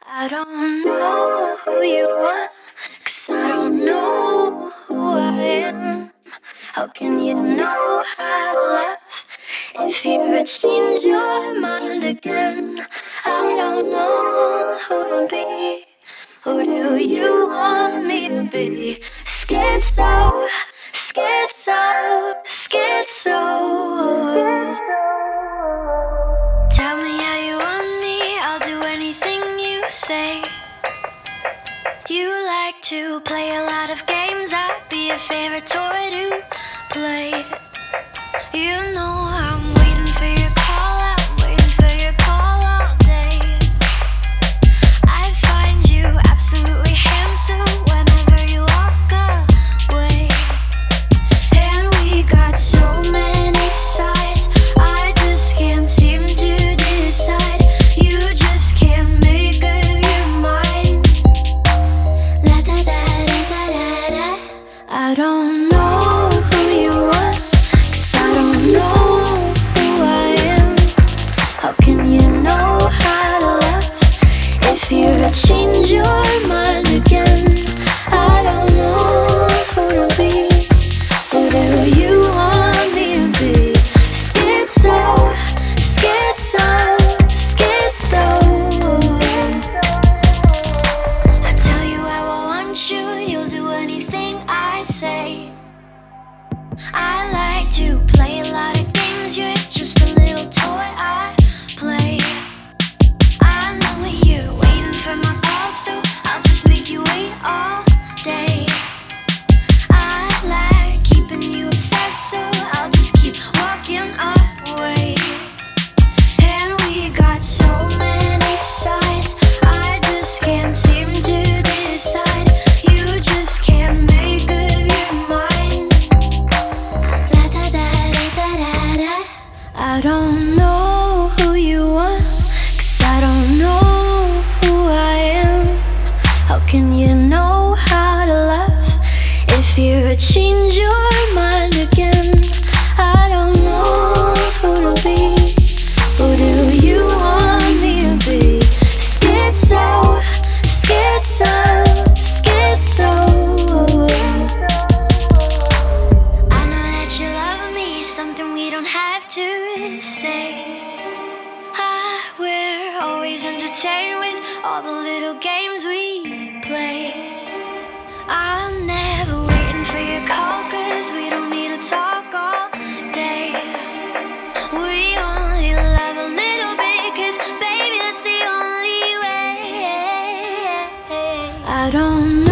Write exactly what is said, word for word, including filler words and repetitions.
I don't know who you are, 'cause I don't know who I am. How can you know how to love if you had changed your mind again? I don't know who to be. Who do you want me to be? Scared so, scared so, scared so. Tell me how you want me, I'll do anything you say. You like to play a lot of games, I'd be your favorite toy to play. You know I'm waiting for your call, I'm waiting for your call all day. I find you absolutely handsome whenever you walk away. And we got so many sides, I just can't seem to decide. You just can't make up your mind. La da da da da da da. I don't know who you are, 'cause I don't know who I am. How can you know how to love if you change your mind again? I don't know who to be. Who do you want me to be? Scared so, scared so, scared so. I tell you how I want you, you'll do anything I say. I like to play a lot of games, you're just a little toy I play. I know you're waiting for my call, so I'll just make you wait all day. I like keeping you obsessed, so I'll just keep walking away. And we got so many sides, I just can't seem to decide. You just can't make up your mind. La da da da da da da. I don't know who you are, 'cause I don't know who I am. How can you know how to love if you change your mind again? I don't know who to be. Who do you want me to be? Scared so, scared so, scared so. I know that you love me, something we don't have to say. Ah, we're always entertained with all the little games we play. I'm never waiting for your call, 'cause we don't need to talk all day. We only love a little bit, 'cause baby, that's the only way. I don't